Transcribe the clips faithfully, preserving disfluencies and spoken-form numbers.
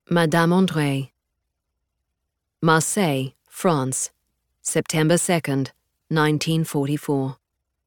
Madame André. Marseille, France, September second, nineteen forty-four.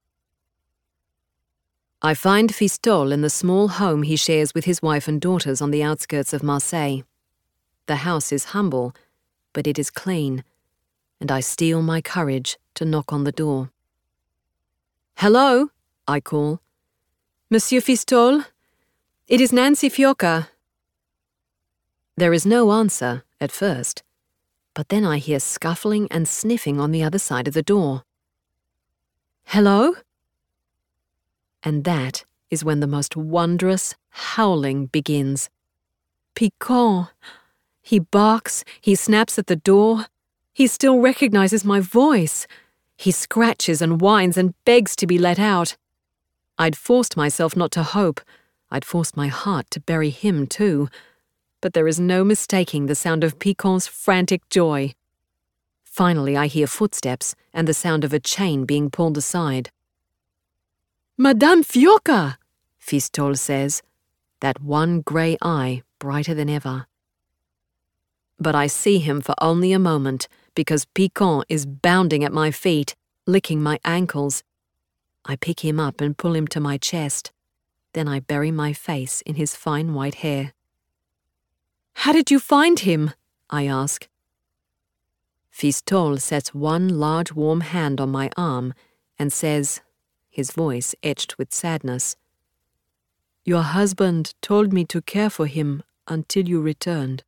I find Fistol in the small home he shares with his wife and daughters on the outskirts of Marseille. The house is humble, but it is clean, and I steel my courage to knock on the door. "Hello," I call. "Monsieur Fistol? It is Nancy Fiocca." There is no answer at first, but then I hear scuffling and sniffing on the other side of the door. "Hello?" And that is when the most wondrous howling begins. Piquant! He barks, he snaps at the door. He still recognizes my voice. He scratches and whines and begs to be let out. I'd forced myself not to hope. I'd forced my heart to bury him too. But there is no mistaking the sound of Piquant's frantic joy. Finally I hear footsteps and the sound of a chain being pulled aside. "Madame Fiocca!" Fistol says, that one grey eye brighter than ever. But I see him for only a moment, because Piquant is bounding at my feet, licking my ankles. I pick him up and pull him to my chest. Then I bury my face in his fine white hair. "How did you find him?" I ask. Fistol sets one large warm hand on my arm and says, his voice etched with sadness, "Your husband told me to care for him until you returned."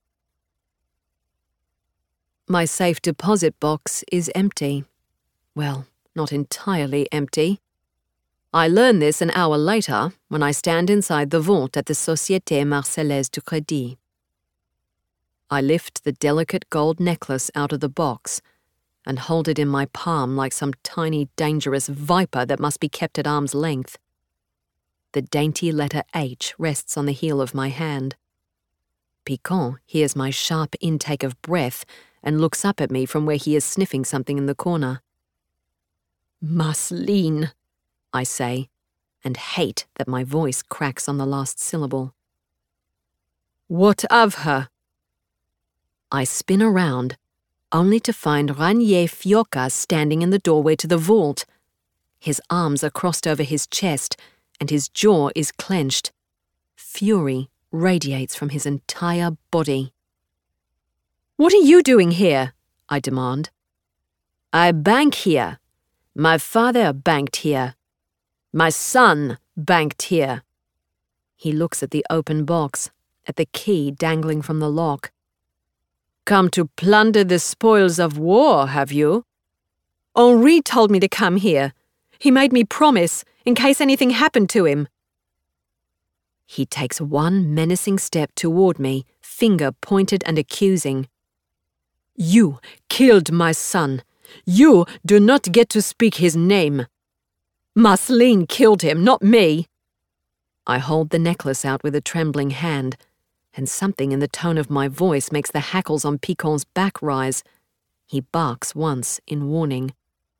My safe deposit box is empty. Well, not entirely empty. I learn this an hour later when I stand inside the vault at the Société Marseillaise du Crédit. I lift the delicate gold necklace out of the box and hold it in my palm like some tiny, dangerous viper that must be kept at arm's length. The dainty letter H rests on the heel of my hand. Piquant hears my sharp intake of breath and looks up at me from where he is sniffing something in the corner. "Marceline," I say, and hate that my voice cracks on the last syllable. "What of her?" I spin around, only to find Ranier Fiocca standing in the doorway to the vault. His arms are crossed over his chest, and his jaw is clenched. Fury radiates from his entire body. "What are you doing here?" I demand. "I bank here. My father banked here. My son banked here." He looks at the open box, at the key dangling from the lock. "Come to plunder the spoils of war, have you?" "Henri told me to come here. He made me promise, in case anything happened to him." He takes one menacing step toward me, finger pointed and accusing. "You killed my son. You do not get to speak his name. Marceline killed him, not me." I hold the necklace out with a trembling hand, and something in the tone of my voice makes the hackles on Piquant's back rise. He barks once in warning.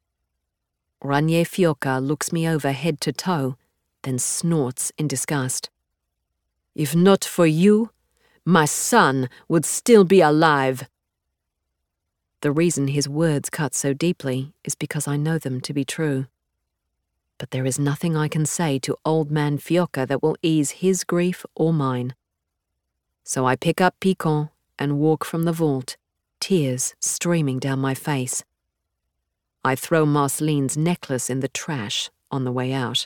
Ranier Fiocca looks me over head to toe, then snorts in disgust. "If not for you, my son would still be alive." The reason his words cut so deeply is because I know them to be true. But there is nothing I can say to old man Fiocca that will ease his grief or mine. So I pick up Piquant and walk from the vault, tears streaming down my face. I throw Marceline's necklace in the trash on the way out.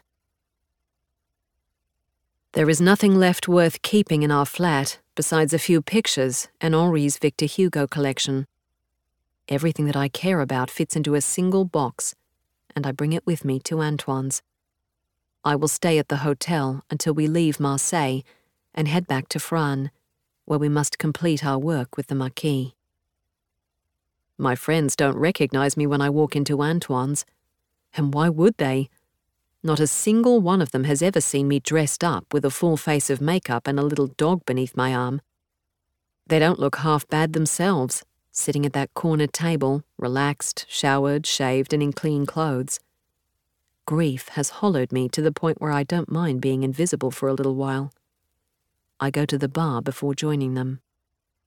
There is nothing left worth keeping in our flat besides a few pictures and Henri's Victor Hugo collection. Everything that I care about fits into a single box, and I bring it with me to Antoine's. I will stay at the hotel until we leave Marseille and head back to Frasnes, where we must complete our work with the Marquis. My friends don't recognize me when I walk into Antoine's, and why would they? Not a single one of them has ever seen me dressed up with a full face of makeup and a little dog beneath my arm. They don't look half bad themselves, sitting at that corner table, relaxed, showered, shaved, and in clean clothes. Grief has hollowed me to the point where I don't mind being invisible for a little while. I go to the bar before joining them.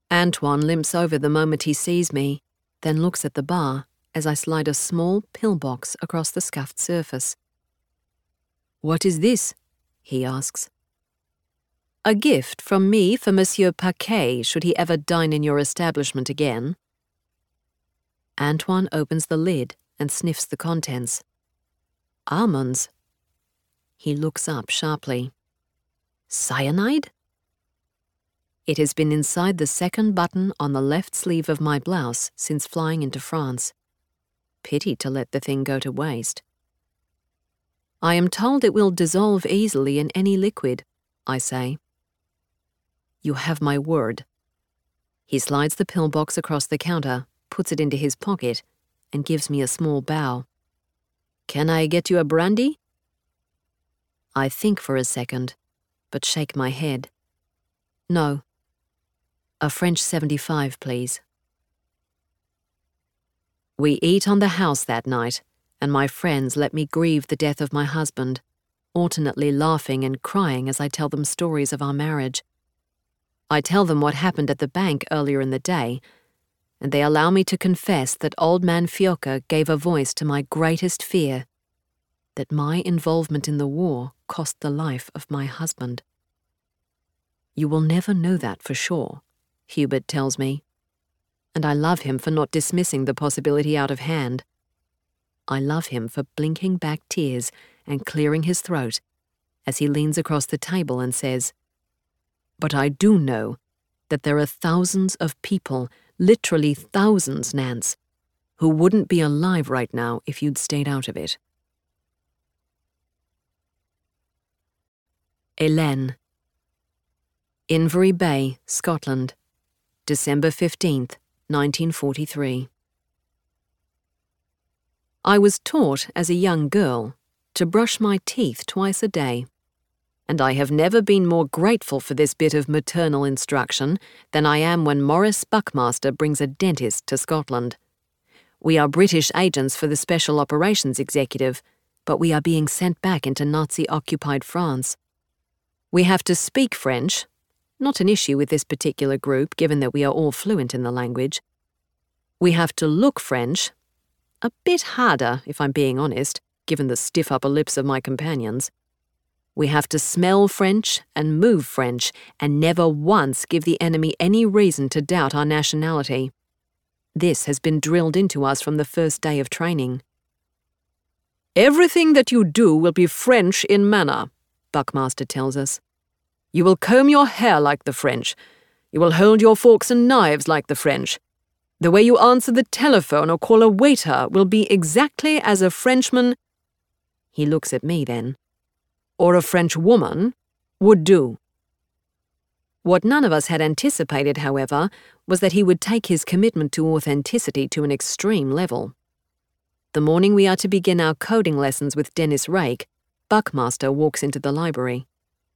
Antoine limps over the moment he sees me, then looks at the bar as I slide a small pillbox across the scuffed surface. "What is this?" he asks. "A gift from me for Monsieur Paquet should he ever dine in your establishment again." Antoine opens the lid and sniffs the contents. "Almonds." He looks up sharply. "Cyanide?" It has been inside the second button on the left sleeve of my blouse since flying into France. Pity to let the thing go to waste. "I am told it will dissolve easily in any liquid," I say. "You have my word." He slides the pillbox across the counter, puts it into his pocket, and gives me a small bow. "Can I get you a brandy?" I think for a second, but shake my head. "No. A French seventy-five, please." We eat on the house that night, and my friends let me grieve the death of my husband, alternately laughing and crying as I tell them stories of our marriage. I tell them what happened at the bank earlier in the day, and they allow me to confess that old man Fiocca gave a voice to my greatest fear, that my involvement in the war cost the life of my husband. "You will never know that for sure," Hubert tells me, and I love him for not dismissing the possibility out of hand. I love him for blinking back tears and clearing his throat as he leans across the table and says, "But I do know that there are thousands of people, literally thousands, Nance, who wouldn't be alive right now if you'd stayed out of it." Hélène. Invery Bay, Scotland, December fifteenth, nineteen forty-three. I was taught as a young girl to brush my teeth twice a day, and I have never been more grateful for this bit of maternal instruction than I am when Maurice Buckmaster brings a dentist to Scotland. We are British agents for the Special Operations Executive, but we are being sent back into Nazi-occupied France. We have to speak French, not an issue with this particular group given that we are all fluent in the language. We have to look French, a bit harder if I'm being honest, given the stiff upper lips of my companions. We have to smell French and move French and never once give the enemy any reason to doubt our nationality. This has been drilled into us from the first day of training. "Everything that you do will be French in manner," Buckmaster tells us. "You will comb your hair like the French. You will hold your forks and knives like the French. The way you answer the telephone or call a waiter will be exactly as a Frenchman," he looks at me then, "or a French woman would do." What none of us had anticipated, however, was that he would take his commitment to authenticity to an extreme level. The morning we are to begin our coding lessons with Dennis Rake, Buckmaster walks into the library.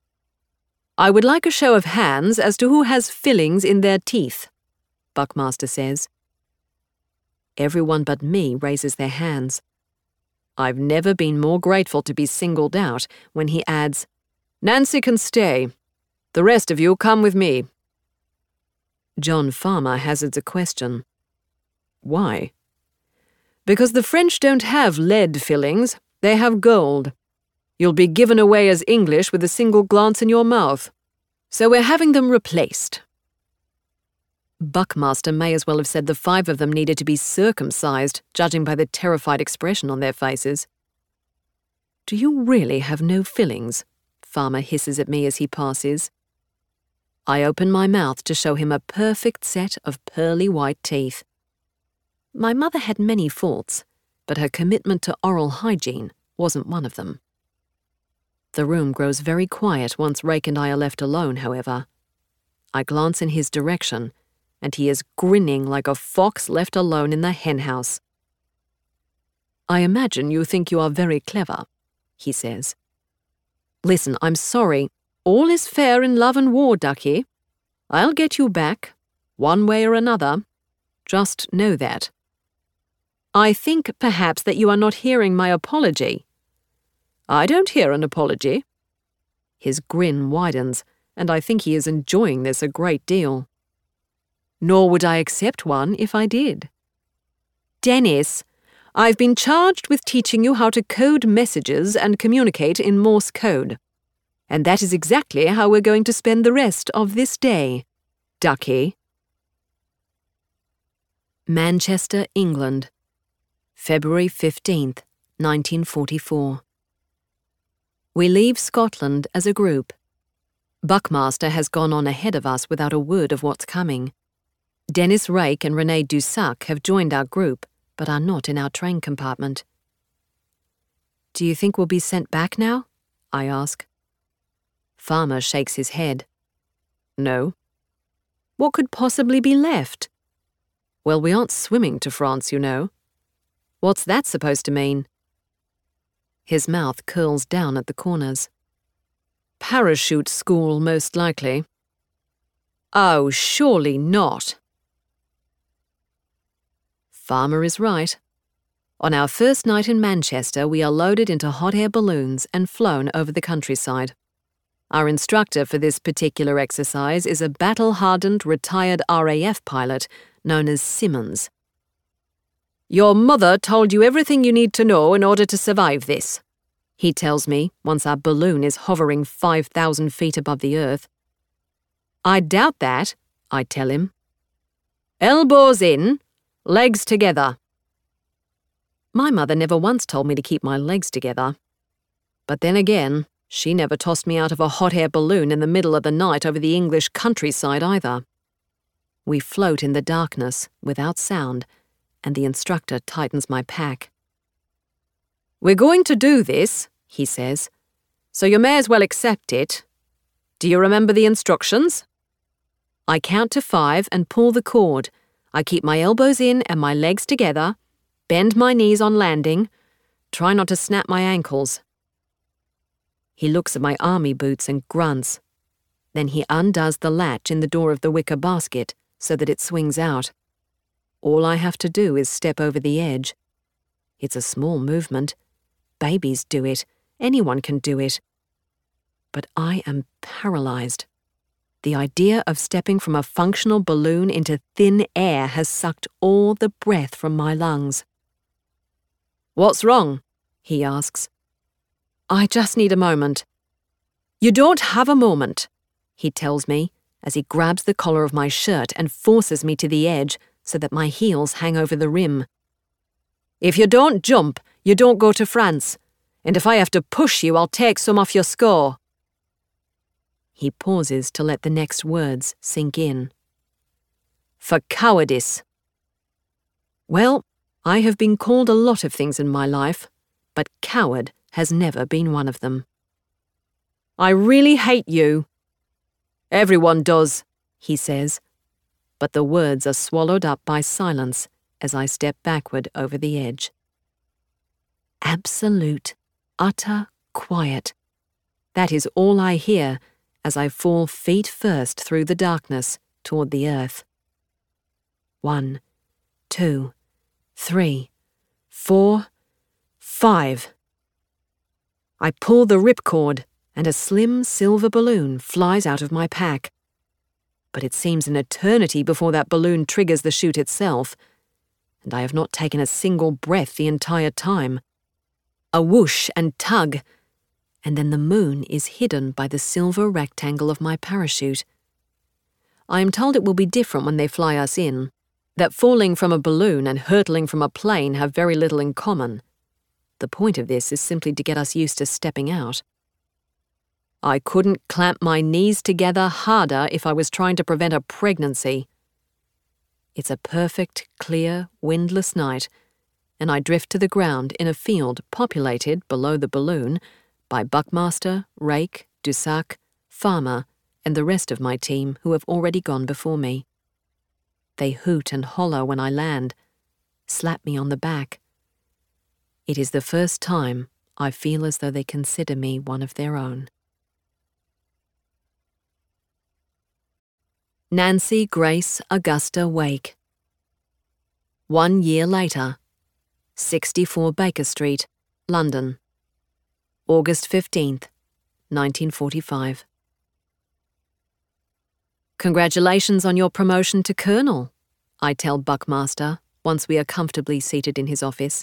"I would like a show of hands as to who has fillings in their teeth," Buckmaster says. Everyone but me raises their hands. I've never been more grateful to be singled out when he adds, "Nancy can stay. The rest of you come with me." John Farmer hazards a question. "Why?" "Because the French don't have lead fillings, they have gold. You'll be given away as English with a single glance in your mouth. So we're having them replaced." Buckmaster may as well have said the five of them needed to be circumcised, judging by the terrified expression on their faces. "Do you really have no fillings?" Farmer hisses at me as he passes. I open my mouth to show him a perfect set of pearly white teeth. My mother had many faults, but her commitment to oral hygiene wasn't one of them. The room grows very quiet once Rake and I are left alone, however. I glance in his direction, and he is grinning like a fox left alone in the henhouse. "I imagine you think you are very clever," he says. "Listen, I'm sorry. All is fair in love and war, Ducky. I'll get you back, one way or another. Just know that. I think, perhaps, that you are not hearing my apology." "I don't hear an apology." His grin widens, and I think he is enjoying this a great deal. nor would I accept one if I did. Dennis, I've been charged with teaching you how to code messages and communicate in Morse code. And that is exactly how we're going to spend the rest of this day, Ducky. Manchester, England, February fifteenth, nineteen forty-four. We leave Scotland as a group. Buckmaster has gone on ahead of us without a word of what's coming. Dennis Rake and René Dussac have joined our group, but are not in our train compartment. Do you think we'll be sent back now? I ask. Farmer shakes his head. No. What could possibly be left? Well, we aren't swimming to France, you know. What's that supposed to mean? His mouth curls down at the corners. Parachute school, most likely. Oh, surely not. Farmer is right. On our first night in Manchester, we are loaded into hot air balloons and flown over the countryside. Our instructor for this particular exercise is a battle-hardened retired R A F pilot known as Simmons. Your mother told you everything you need to know in order to survive this, he tells me once our balloon is hovering five thousand feet above the earth. I doubt that, I tell him. Elbows in, legs together. My mother never once told me to keep my legs together. But then again, she never tossed me out of a hot air balloon in the middle of the night over the English countryside either. We float in the darkness, without sound, and the instructor tightens my pack. We're going to do this, he says, so you may as well accept it. Do you remember the instructions? I count to five and pull the cord. I keep my elbows in and my legs together, bend my knees on landing, try not to snap my ankles. He looks at my army boots and grunts. Then he undoes the latch in the door of the wicker basket so that it swings out. All I have to do is step over the edge. It's a small movement. Babies do it. Anyone can do it. But I am paralyzed. The idea of stepping from a functional balloon into thin air has sucked all the breath from my lungs. What's wrong? He asks. I just need a moment. You don't have a moment, he tells me as he grabs the collar of my shirt and forces me to the edge so that my heels hang over the rim. If you don't jump, you don't go to France, and if I have to push you, I'll take some off your score. He pauses to let the next words sink in. For cowardice. Well, I have been called a lot of things in my life, but coward has never been one of them. I really hate you. Everyone does, he says, but the words are swallowed up by silence as I step backward over the edge. Absolute, utter quiet. That is all I hear as I fall feet first through the darkness toward the earth. One, two, three, four, five. I pull the ripcord, and a slim silver balloon flies out of my pack. But it seems an eternity before that balloon triggers the chute itself, and I have not taken a single breath the entire time. A whoosh and tug, and then the moon is hidden by the silver rectangle of my parachute. I am told it will be different when they fly us in, that falling from a balloon and hurtling from a plane have very little in common. The point of this is simply to get us used to stepping out. I couldn't clamp my knees together harder if I was trying to prevent a pregnancy. It's a perfect, clear, windless night, and I drift to the ground in a field populated below the balloon by Buckmaster, Rake, Dussac, Farmer, and the rest of my team who have already gone before me. They hoot and holler when I land, slap me on the back. It is the first time I feel as though they consider me one of their own. Nancy Grace Augusta Wake. One year later, sixty-four Baker Street, London. August fifteenth, nineteen forty-five. Congratulations on your promotion to colonel, I tell Buckmaster once we are comfortably seated in his office.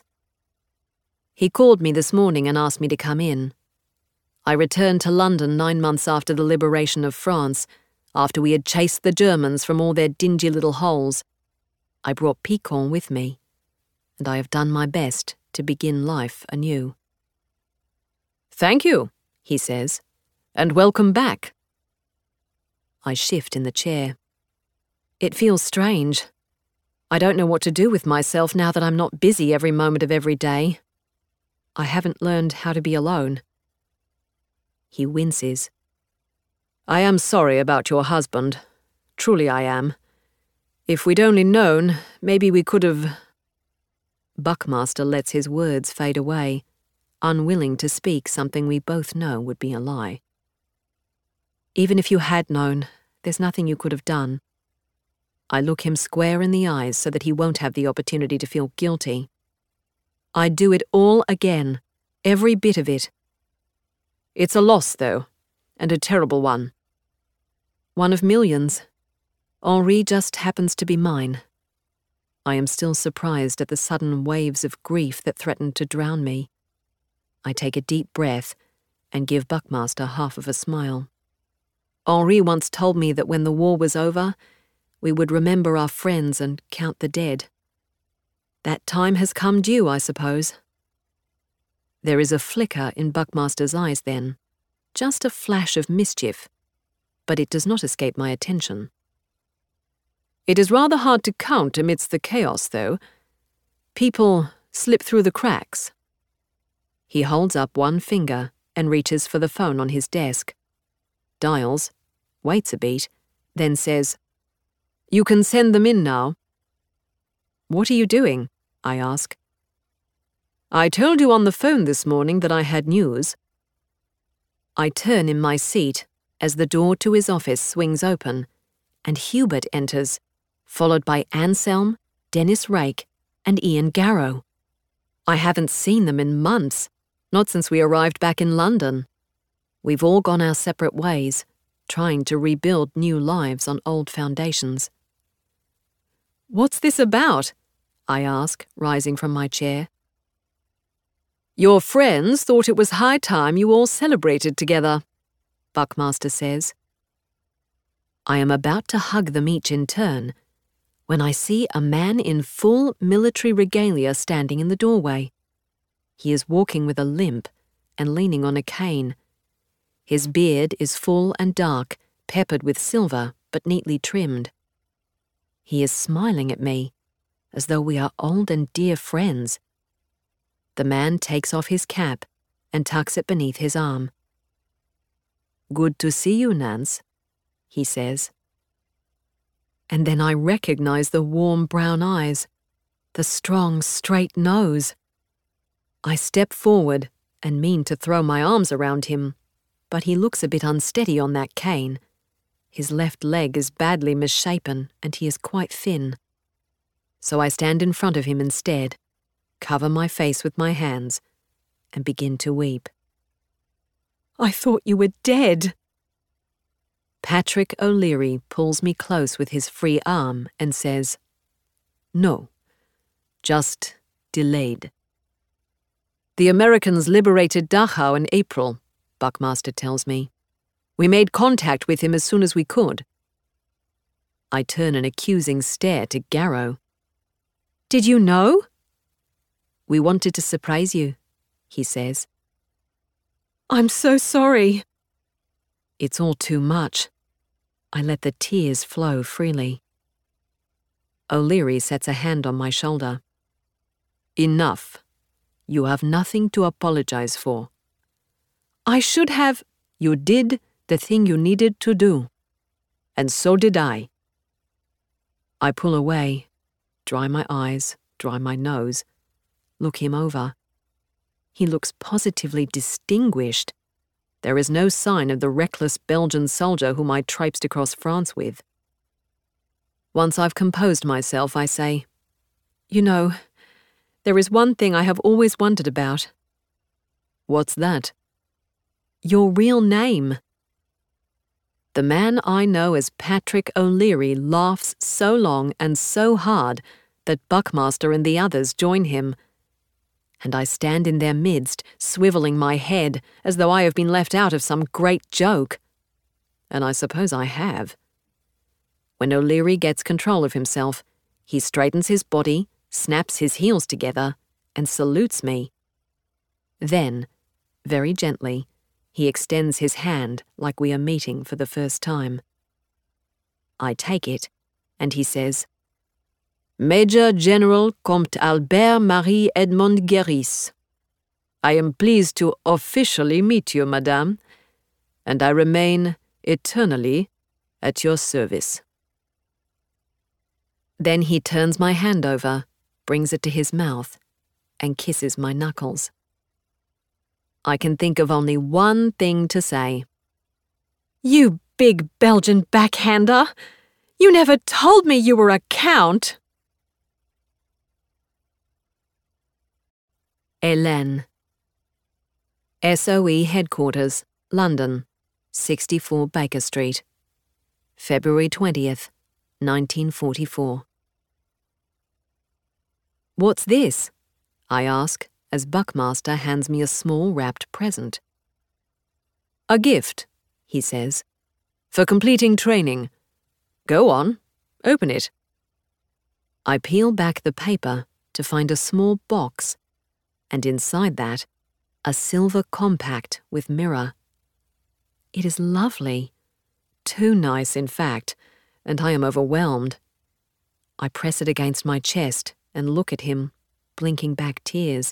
He called me this morning and asked me to come in. I returned to London nine months after the liberation of France, after we had chased the Germans from all their dingy little holes. I brought Piquant with me, and I have done my best to begin life anew. Thank you, he says, and welcome back. I shift in the chair. It feels strange. I don't know what to do with myself now that I'm not busy every moment of every day. I haven't learned how to be alone. He winces. I am sorry about your husband. Truly I am. If we'd only known, maybe we could have... Buckmaster lets his words fade away, unwilling to speak something we both know would be a lie. Even if you had known, there's nothing you could have done. I look him square in the eyes so that he won't have the opportunity to feel guilty. I'd do it all again, every bit of it. It's a loss, though, and a terrible one. One of millions. Henri just happens to be mine. I am still surprised at the sudden waves of grief that threatened to drown me. I take a deep breath and give Buckmaster half of a smile. Henri once told me that when the war was over, we would remember our friends and count the dead. That time has come due, I suppose. There is a flicker in Buckmaster's eyes then, just a flash of mischief, but it does not escape my attention. It is rather hard to count amidst the chaos, though. People slip through the cracks. He holds up one finger and reaches for the phone on his desk. Dials, waits a beat, then says, "You can send them in now." "What are you doing?" I ask. "I told you on the phone this morning that I had news." I turn in my seat as the door to his office swings open, and Hubert enters, followed by Anselm, Dennis Rake, and Ian Garrow. I haven't seen them in months, not since we arrived back in London. We've all gone our separate ways, trying to rebuild new lives on old foundations. "What's this about?" I ask, rising from my chair. "Your friends thought it was high time you all celebrated together," Buckmaster says. I am about to hug them each in turn when I see a man in full military regalia standing in the doorway. He is walking with a limp and leaning on a cane. His beard is full and dark, peppered with silver, but neatly trimmed. He is smiling at me, as though we are old and dear friends. The man takes off his cap and tucks it beneath his arm. "Good to see you, Nance," he says. And then I recognize the warm brown eyes, the strong, straight nose. I step forward and mean to throw my arms around him, but he looks a bit unsteady on that cane. His left leg is badly misshapen and he is quite thin. So I stand in front of him instead, cover my face with my hands, and begin to weep. "I thought you were dead." Patrick O'Leary pulls me close with his free arm and says, "No, just delayed." "The Americans liberated Dachau in April," Buckmaster tells me. "We made contact with him as soon as we could." I turn an accusing stare to Garrow. "Did you know?" "We wanted to surprise you," he says. "I'm so sorry." It's all too much. I let the tears flow freely. O'Leary sets a hand on my shoulder. "Enough. You have nothing to apologize for." "I should have..." "You did the thing you needed to do. And so did I." I pull away, dry my eyes, dry my nose, look him over. He looks positively distinguished. There is no sign of the reckless Belgian soldier whom I traipsed across France with. Once I've composed myself, I say, "You know, there is one thing I have always wondered about." "What's that?" "Your real name." The man I know as Patrick O'Leary laughs so long and so hard that Buckmaster and the others join him. And I stand in their midst, swivelling my head as though I have been left out of some great joke. And I suppose I have. When O'Leary gets control of himself, he straightens his body, snaps his heels together, and salutes me. Then, very gently, he extends his hand like we are meeting for the first time. I take it, and he says, "Major General Comte Albert Marie Edmond Guéris. I am pleased to officially meet you, madame, and I remain eternally at your service." Then he turns my hand over, brings it to his mouth, and kisses my knuckles. I can think of only one thing to say. "You big Belgian backhander! You never told me you were a count!" Hélène. S O E Headquarters, London, sixty-four Baker Street. February twentieth, nineteen forty-four. "What's this?" I ask, as Buckmaster hands me a small wrapped present. "A gift," he says, "for completing training. Go on, open it." I peel back the paper to find a small box, and inside that, a silver compact with mirror. It is lovely. Too nice, in fact, and I am overwhelmed. I press it against my chest and look at him, blinking back tears.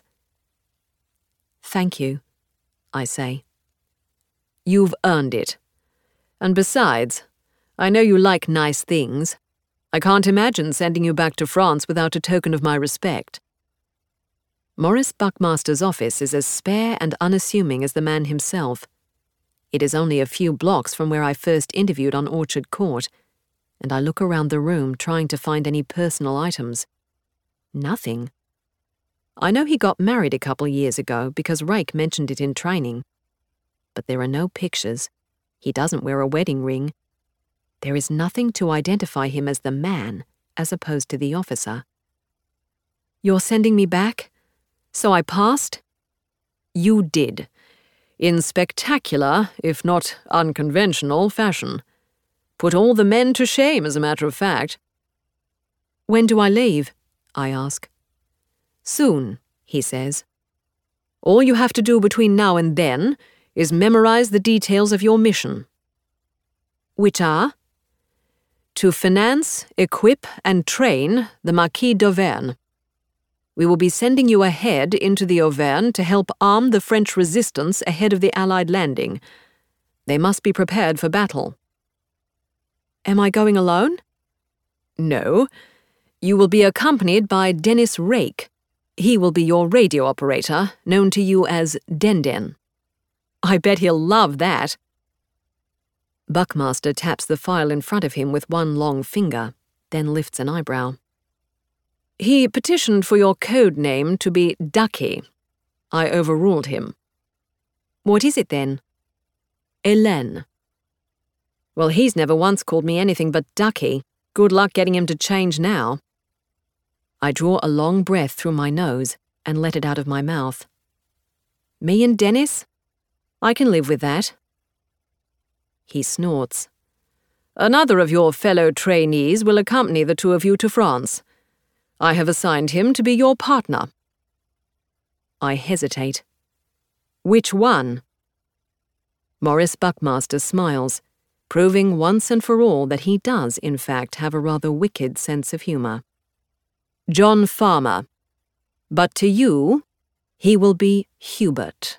"Thank you," I say. "You've earned it. And besides, I know you like nice things. I can't imagine sending you back to France without a token of my respect." Maurice Buckmaster's office is as spare and unassuming as the man himself. It is only a few blocks from where I first interviewed on Orchard Court, and I look around the room trying to find any personal items. Nothing. I know he got married a couple years ago because Rake mentioned it in training. But there are no pictures. He doesn't wear a wedding ring. There is nothing to identify him as the man, as opposed to the officer. "You're sending me back? So I passed?" "You did. In spectacular, if not unconventional, fashion. Put all the men to shame, as a matter of fact." "When do I leave?" I ask. "Soon," he says. "All you have to do between now and then is memorize the details of your mission." "Which are?" "To finance, equip, and train the Marquis d'Auvergne. We will be sending you ahead into the Auvergne to help arm the French resistance ahead of the Allied landing. They must be prepared for battle." "Am I going alone?" "No. You will be accompanied by Dennis Rake. He will be your radio operator, known to you as Den-Den. I bet he'll love that." Buckmaster taps the file in front of him with one long finger, then lifts an eyebrow. "He petitioned for your code name to be Ducky. I overruled him." "What is it then?" "Hélène." "Well, he's never once called me anything but Ducky. Good luck getting him to change now." I draw a long breath through my nose and let it out of my mouth. "Me and Dennis? I can live with that." He snorts. "Another of your fellow trainees will accompany the two of you to France. I have assigned him to be your partner." I hesitate. "Which one?" Maurice Buckmaster smiles, proving once and for all that he does, in fact, have a rather wicked sense of humour. "John Farmer. But to you, he will be Hubert."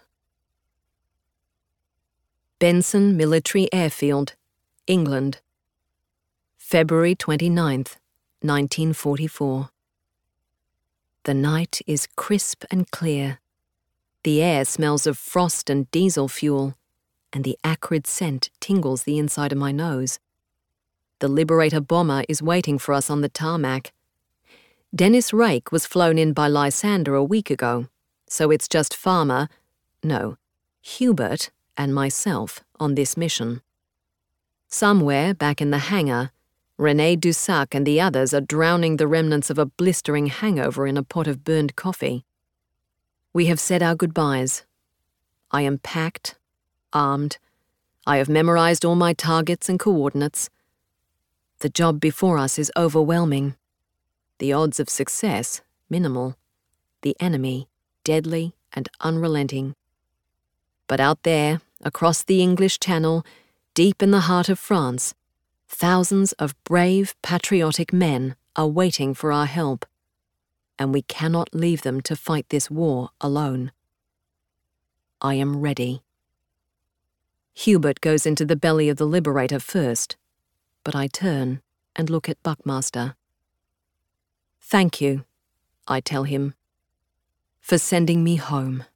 Benson Military Airfield, England. February twenty-ninth, nineteen forty-four. The night is crisp and clear. The air smells of frost and diesel fuel, and the acrid scent tingles the inside of my nose. The Liberator bomber is waiting for us on the tarmac. Dennis Rake was flown in by Lysander a week ago, so it's just Farmer, no, Hubert, and myself on this mission. Somewhere back in the hangar, René Dussac and the others are drowning the remnants of a blistering hangover in a pot of burned coffee. We have said our goodbyes. I am packed, armed. I have memorized all my targets and coordinates. The job before us is overwhelming. The odds of success, minimal. The enemy, deadly and unrelenting. But out there, across the English Channel, deep in the heart of France, thousands of brave, patriotic men are waiting for our help, and we cannot leave them to fight this war alone. I am ready. Hubert goes into the belly of the Liberator first, but I turn and look at Buckmaster. Thank you, I tell him, for sending me home.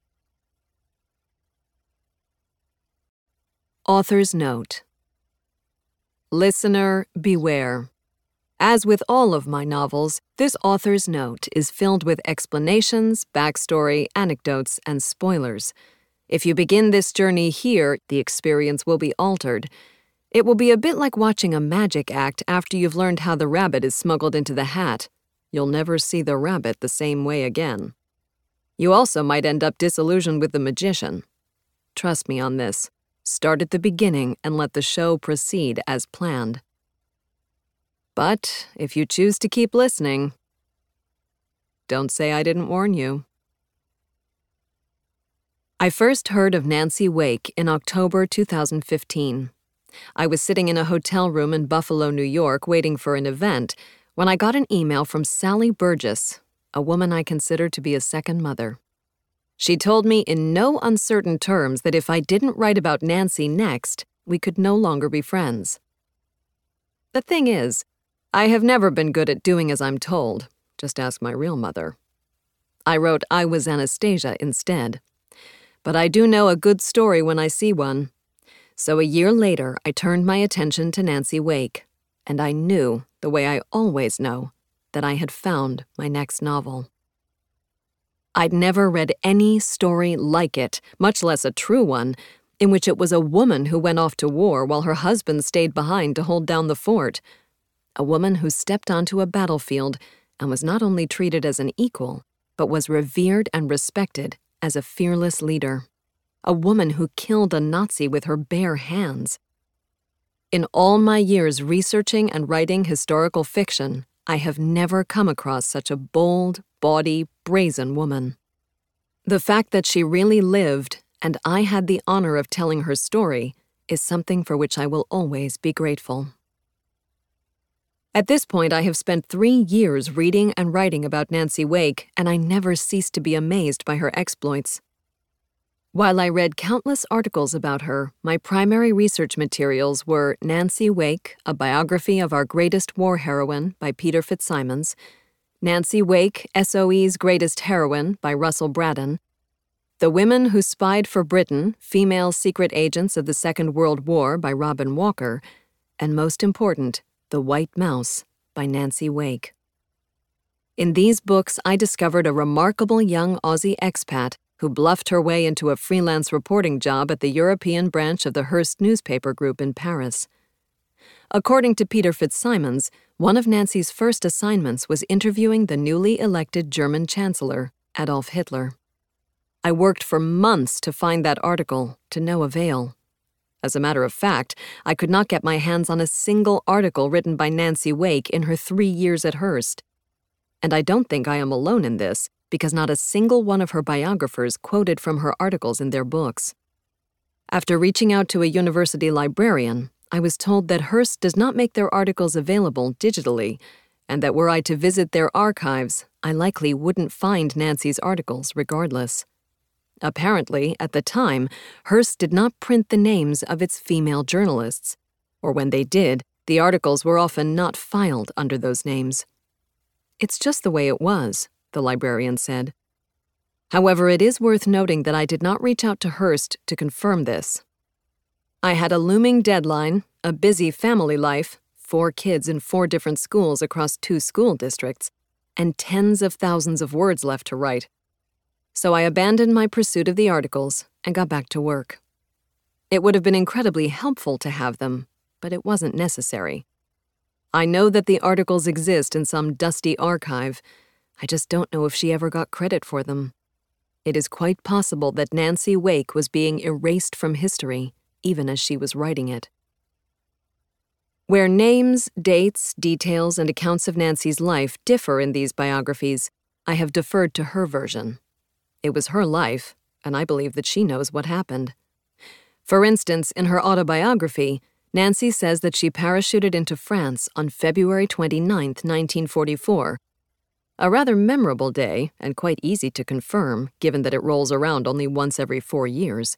Author's Note. Listener, beware. As with all of my novels, this author's note is filled with explanations, backstory, anecdotes, and spoilers. If you begin this journey here, the experience will be altered. It will be a bit like watching a magic act after you've learned how the rabbit is smuggled into the hat. You'll never see the rabbit the same way again. You also might end up disillusioned with the magician. Trust me on this. Start at the beginning and let the show proceed as planned. But if you choose to keep listening, don't say I didn't warn you. I first heard of Nancy Wake in October two thousand fifteen. I was sitting in a hotel room in Buffalo, New York, waiting for an event, when I got an email from Sally Burgess, a woman I consider to be a second mother. She told me in no uncertain terms that if I didn't write about Nancy next, we could no longer be friends. The thing is, I have never been good at doing as I'm told. Just ask my real mother. I wrote I Was Anastasia instead. But I do know a good story when I see one. So a year later, I turned my attention to Nancy Wake, and I knew, the way I always know, that I had found my next novel. I'd never read any story like it, much less a true one, in which it was a woman who went off to war while her husband stayed behind to hold down the fort. A woman who stepped onto a battlefield and was not only treated as an equal, but was revered and respected as a fearless leader. A woman who killed a Nazi with her bare hands. In all my years researching and writing historical fiction, I have never come across such a bold, bawdy, brazen woman. The fact that she really lived, and I had the honor of telling her story, is something for which I will always be grateful. At this point, I have spent three years reading and writing about Nancy Wake, and I never ceased to be amazed by her exploits. While I read countless articles about her, my primary research materials were Nancy Wake, A Biography of Our Greatest War Heroine by Peter Fitzsimons, Nancy Wake, S O E's Greatest Heroine by Russell Braddon, The Women Who Spied for Britain, Female Secret Agents of the Second World War by Robin Walker, and most important, The White Mouse by Nancy Wake. In these books, I discovered a remarkable young Aussie expat who bluffed her way into a freelance reporting job at the European branch of the Hearst newspaper group in Paris. According to Peter Fitzsimons, one of Nancy's first assignments was interviewing the newly elected German Chancellor, Adolf Hitler. I worked for months to find that article, to no avail. As a matter of fact, I could not get my hands on a single article written by Nancy Wake in her three years at Hearst. And I don't think I am alone in this, because not a single one of her biographers quoted from her articles in their books. After reaching out to a university librarian, I was told that Hearst does not make their articles available digitally, and that were I to visit their archives, I likely wouldn't find Nancy's articles regardless. Apparently, at the time, Hearst did not print the names of its female journalists, or when they did, the articles were often not filed under those names. It's just the way it was, the librarian said. However, it is worth noting that I did not reach out to Hearst to confirm this. I had a looming deadline, a busy family life, four kids in four different schools across two school districts, and tens of thousands of words left to write. So I abandoned my pursuit of the articles and got back to work. It would have been incredibly helpful to have them, but it wasn't necessary. I know that the articles exist in some dusty archive. I just don't know if she ever got credit for them. It is quite possible that Nancy Wake was being erased from history, even as she was writing it. Where names, dates, details, and accounts of Nancy's life differ in these biographies, I have deferred to her version. It was her life, and I believe that she knows what happened. For instance, in her autobiography, Nancy says that she parachuted into France on February twenty-ninth, nineteen forty-four, a rather memorable day and quite easy to confirm, given that it rolls around only once every four years.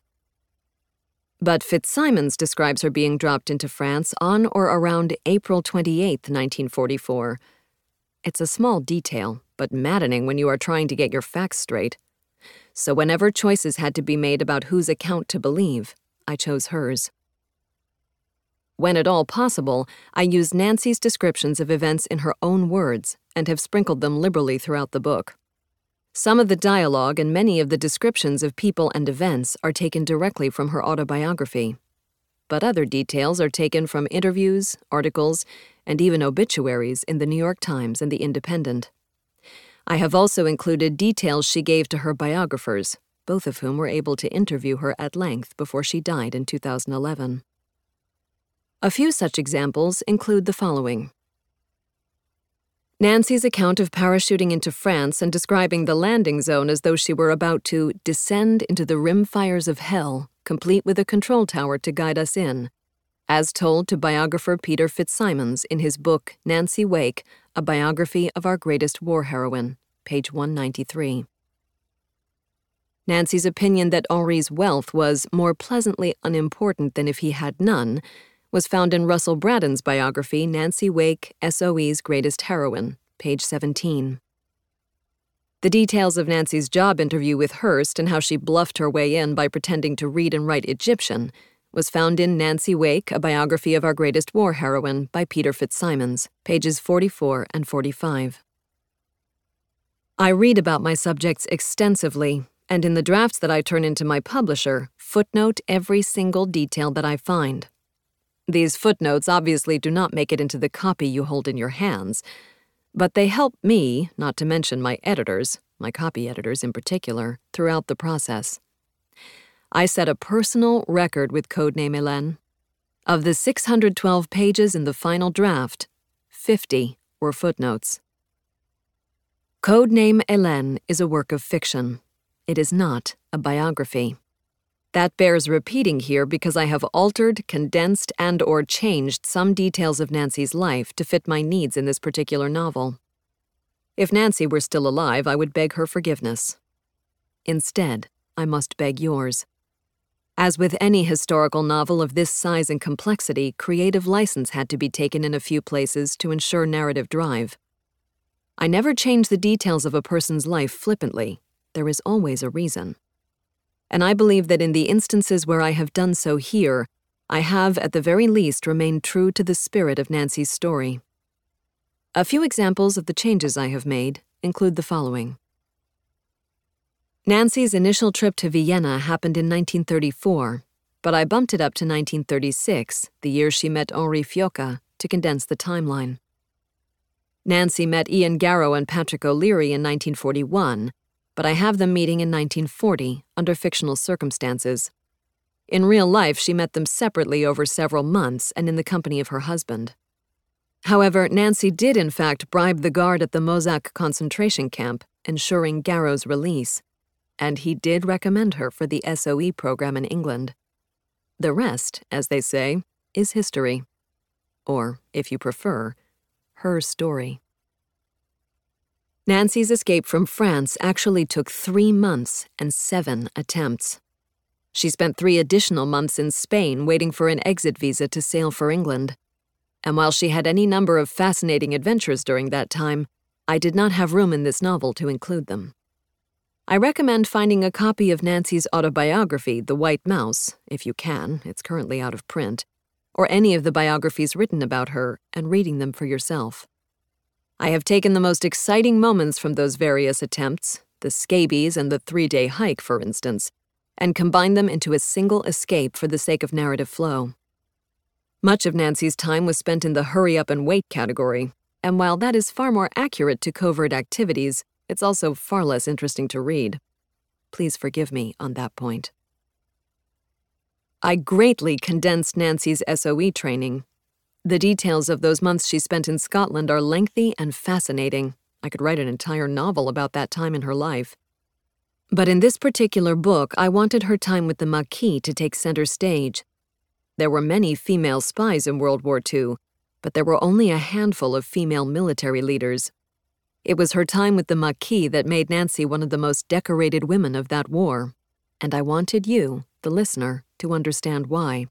But Fitzsimons describes her being dropped into France on or around April twenty-eighth, nineteen forty-four. It's a small detail, but maddening when you are trying to get your facts straight. So whenever choices had to be made about whose account to believe, I chose hers. When at all possible, I used Nancy's descriptions of events in her own words and have sprinkled them liberally throughout the book. Some of the dialogue and many of the descriptions of people and events are taken directly from her autobiography, but other details are taken from interviews, articles, and even obituaries in the New York Times and the Independent. I have also included details she gave to her biographers, both of whom were able to interview her at length before she died in two thousand eleven. A few such examples include the following. Nancy's account of parachuting into France and describing the landing zone as though she were about to descend into the rimfires of hell, complete with a control tower to guide us in, as told to biographer Peter Fitzsimons in his book Nancy Wake, A Biography of Our Greatest War Heroine, page one ninety-three. Nancy's opinion that Henri's wealth was more pleasantly unimportant than if he had none was found in Russell Braddon's biography, Nancy Wake, S O E's Greatest Heroine, page seventeen. The details of Nancy's job interview with Hearst and how she bluffed her way in by pretending to read and write Egyptian was found in Nancy Wake, A Biography of Our Greatest War Heroine by Peter Fitzsimons, pages forty-four and forty-five. I read about my subjects extensively, and in the drafts that I turn into my publisher, footnote every single detail that I find. These footnotes obviously do not make it into the copy you hold in your hands, but they help me, not to mention my editors, my copy editors in particular, throughout the process. I set a personal record with Codename Hélène. Of the six hundred twelve pages in the final draft, fifty were footnotes. Codename Hélène is a work of fiction. It is not a biography. That bears repeating here because I have altered, condensed, and or changed some details of Nancy's life to fit my needs in this particular novel. If Nancy were still alive, I would beg her forgiveness. Instead, I must beg yours. As with any historical novel of this size and complexity, creative license had to be taken in a few places to ensure narrative drive. I never change the details of a person's life flippantly. There is always a reason. And I believe that in the instances where I have done so here, I have at the very least remained true to the spirit of Nancy's story. A few examples of the changes I have made include the following. Nancy's initial trip to Vienna happened in nineteen thirty-four, but I bumped it up to nineteen thirty-six, the year she met Henri Fiocca, to condense the timeline. Nancy met Ian Garrow and Patrick O'Leary in nineteen forty-one, but I have them meeting in nineteen forty, under fictional circumstances. In real life, she met them separately over several months and in the company of her husband. However, Nancy did in fact bribe the guard at the Mozac concentration camp, ensuring Garrow's release, and he did recommend her for the S O E program in England. The rest, as they say, is history. Or, if you prefer, her story. Nancy's escape from France actually took three months and seven attempts. She spent three additional months in Spain waiting for an exit visa to sail for England. And while she had any number of fascinating adventures during that time, I did not have room in this novel to include them. I recommend finding a copy of Nancy's autobiography, The White Mouse, if you can, it's currently out of print, or any of the biographies written about her and reading them for yourself. I have taken the most exciting moments from those various attempts, the scabies and the three-day hike, for instance, and combined them into a single escape for the sake of narrative flow. Much of Nancy's time was spent in the hurry up and wait category, and while that is far more accurate to covert activities, it's also far less interesting to read. Please forgive me on that point. I greatly condensed Nancy's S O E training. The details of those months she spent in Scotland are lengthy and fascinating. I could write an entire novel about that time in her life. But in this particular book, I wanted her time with the Maquis to take center stage. There were many female spies in World War Two, but there were only a handful of female military leaders. It was her time with the Maquis that made Nancy one of the most decorated women of that war, and I wanted you, the listener, to understand why.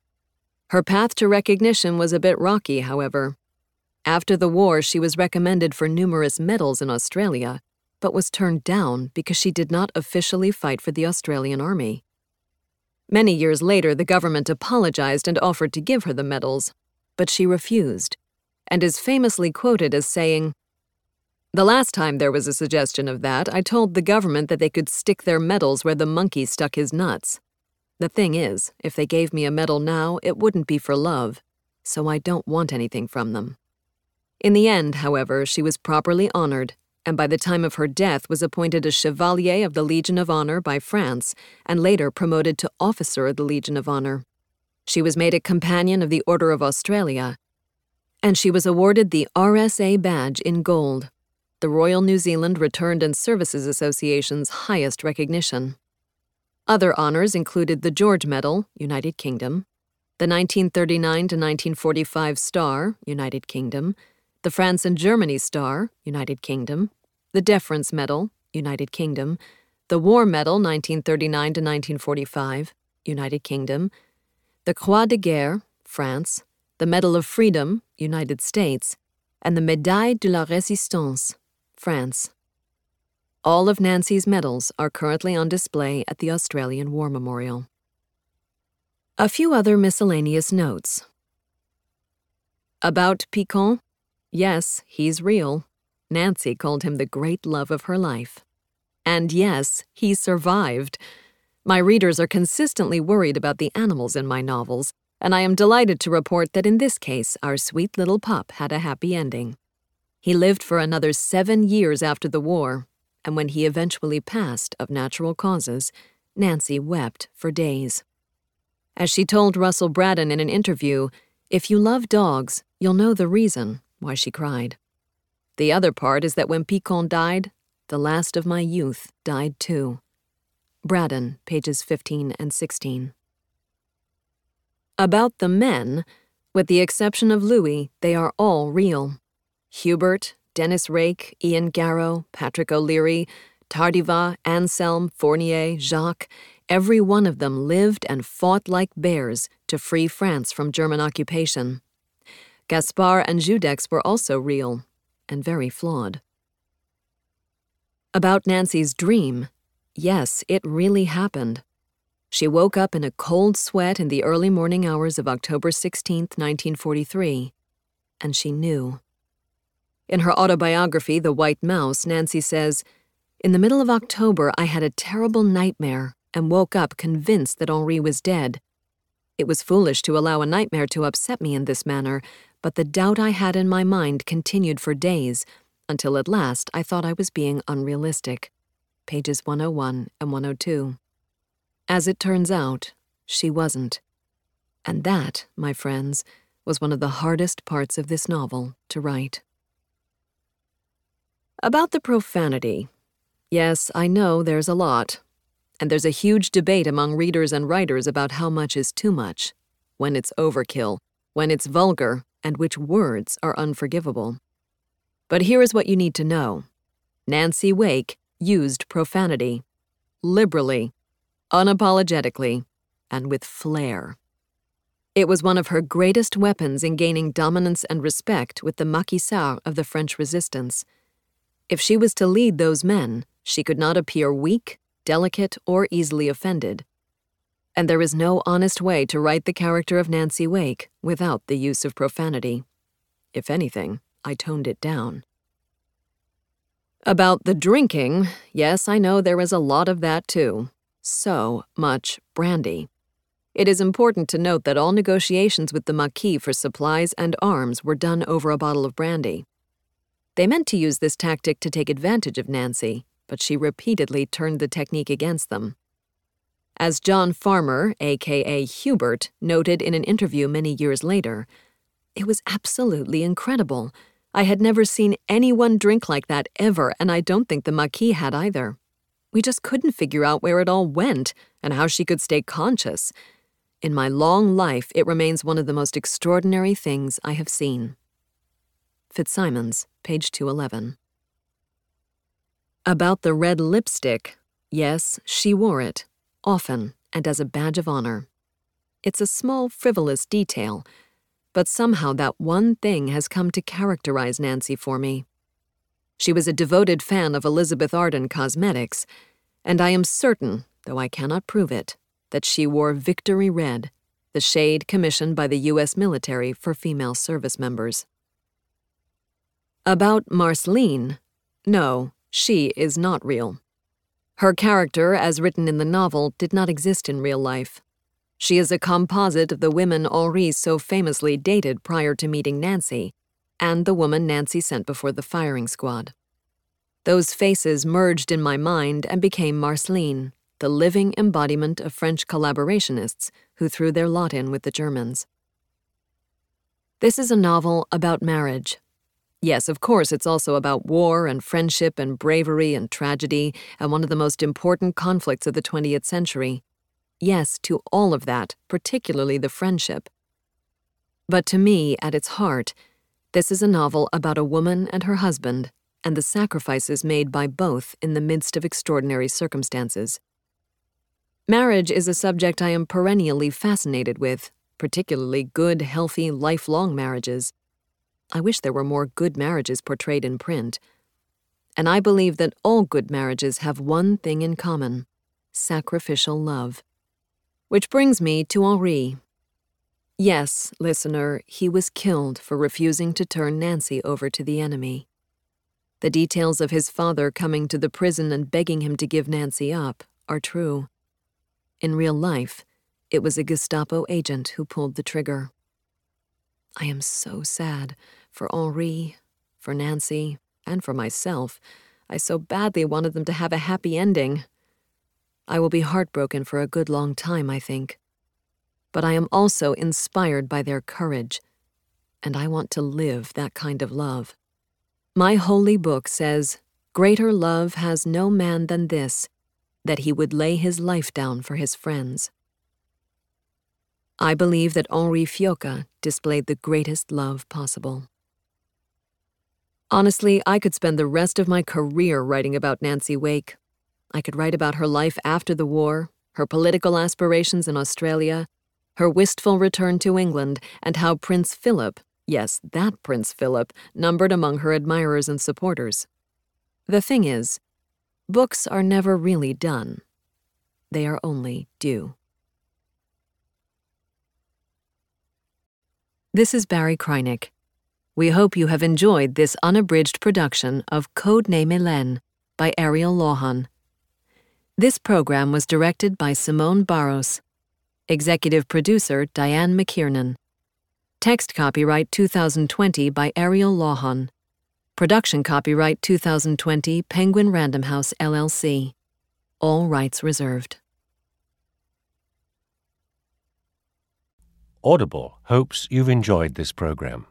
Her path to recognition was a bit rocky, however. After the war, she was recommended for numerous medals in Australia, but was turned down because she did not officially fight for the Australian Army. Many years later, the government apologized and offered to give her the medals, but she refused, and is famously quoted as saying, "The last time there was a suggestion of that, I told the government that they could stick their medals where the monkey stuck his nuts. The thing is, if they gave me a medal now, it wouldn't be for love, so I don't want anything from them." In the end, however, she was properly honored, and by the time of her death was appointed a Chevalier of the Legion of Honor by France, and later promoted to Officer of the Legion of Honor. She was made a Companion of the Order of Australia, and she was awarded the R S A badge in gold, the Royal New Zealand Returned and Services Association's highest recognition. Other honors included the George Medal, United Kingdom, the nineteen thirty-nine to nineteen forty-five Star, United Kingdom, the France and Germany Star, United Kingdom, the Deference Medal, United Kingdom, the War Medal nineteen thirty-nine to nineteen forty-five, United Kingdom, the Croix de Guerre, France, the Medal of Freedom, United States, and the Médaille de la Résistance, France. All of Nancy's medals are currently on display at the Australian War Memorial. A few other miscellaneous notes. About Picon, yes, he's real. Nancy called him the great love of her life. And yes, he survived. My readers are consistently worried about the animals in my novels, and I am delighted to report that in this case, our sweet little pup had a happy ending. He lived for another seven years after the war, and when he eventually passed of natural causes, Nancy wept for days. As she told Russell Braddon in an interview, "If you love dogs, you'll know the reason why she cried." The other part is that when Picon died, the last of my youth died too. Braddon, pages fifteen and sixteen. About the men, with the exception of Louis, they are all real. Hubert, Dennis Rake, Ian Garrow, Patrick O'Leary, Tardiva, Anselm, Fournier, Jacques, every one of them lived and fought like bears to free France from German occupation. Gaspard and Judex were also real, and very flawed. About Nancy's dream, yes, it really happened. She woke up in a cold sweat in the early morning hours of October sixteenth, nineteen forty-three, and she knew. In her autobiography, The White Mouse, Nancy says, "In the middle of October, I had a terrible nightmare and woke up convinced that Henri was dead. It was foolish to allow a nightmare to upset me in this manner, but the doubt I had in my mind continued for days, until at last I thought I was being unrealistic." Pages one oh one and one oh two. As it turns out, she wasn't. And that, my friends, was one of the hardest parts of this novel to write. About the profanity. Yes, I know there's a lot. And there's a huge debate among readers and writers about how much is too much, when it's overkill, when it's vulgar, and which words are unforgivable. But here is what you need to know. Nancy Wake used profanity. Liberally, unapologetically, and with flair. It was one of her greatest weapons in gaining dominance and respect with the maquisards of the French resistance. If she was to lead those men, she could not appear weak, delicate, or easily offended. And there is no honest way to write the character of Nancy Wake without the use of profanity. If anything, I toned it down. About the drinking, yes, I know there is a lot of that too. So much brandy. It is important to note that all negotiations with the Maquis for supplies and arms were done over a bottle of brandy. They meant to use this tactic to take advantage of Nancy, but she repeatedly turned the technique against them. As John Farmer, aka Hubert, noted in an interview many years later, "It was absolutely incredible. I had never seen anyone drink like that ever, and I don't think the Maquis had either. We just couldn't figure out where it all went and how she could stay conscious. In my long life, it remains one of the most extraordinary things I have seen." Fitzsimons, page two eleven. About the red lipstick, yes, she wore it, often and as a badge of honor. It's a small, frivolous detail, but somehow that one thing has come to characterize Nancy for me. She was a devoted fan of Elizabeth Arden cosmetics, and I am certain, though I cannot prove it, that she wore Victory Red, the shade commissioned by the U S military for female service members. About Marceline, no, she is not real. Her character, as written in the novel, did not exist in real life. She is a composite of the women Henri so famously dated prior to meeting Nancy, and the woman Nancy sent before the firing squad. Those faces merged in my mind and became Marceline, the living embodiment of French collaborationists who threw their lot in with the Germans. This is a novel about marriage. Yes, of course, it's also about war and friendship and bravery and tragedy and one of the most important conflicts of the twentieth century. Yes, to all of that, particularly the friendship. But to me, at its heart, this is a novel about a woman and her husband and the sacrifices made by both in the midst of extraordinary circumstances. Marriage is a subject I am perennially fascinated with, particularly good, healthy, lifelong marriages. I wish there were more good marriages portrayed in print. And I believe that all good marriages have one thing in common: sacrificial love. Which brings me to Henri. Yes, listener, he was killed for refusing to turn Nancy over to the enemy. The details of his father coming to the prison and begging him to give Nancy up are true. In real life, it was a Gestapo agent who pulled the trigger. I am so sad for Henri, for Nancy, and for myself. I so badly wanted them to have a happy ending. I will be heartbroken for a good long time, I think. But I am also inspired by their courage, and I want to live that kind of love. My holy book says, "Greater love has no man than this, that he would lay his life down for his friends." I believe that Henri Fiocca displayed the greatest love possible. Honestly, I could spend the rest of my career writing about Nancy Wake. I could write about her life after the war, her political aspirations in Australia, her wistful return to England, and how Prince Philip, yes, that Prince Philip, numbered among her admirers and supporters. The thing is, books are never really done. They are only due. This is Barry Krynick. We hope you have enjoyed this unabridged production of Codename Hélène by Ariel Lawhon. This program was directed by Simone Barros. Executive producer Diane McKiernan. Text copyright two thousand twenty by Ariel Lawhon. Production copyright two thousand twenty Penguin Random House, L L C. All rights reserved. Audible hopes you've enjoyed this program.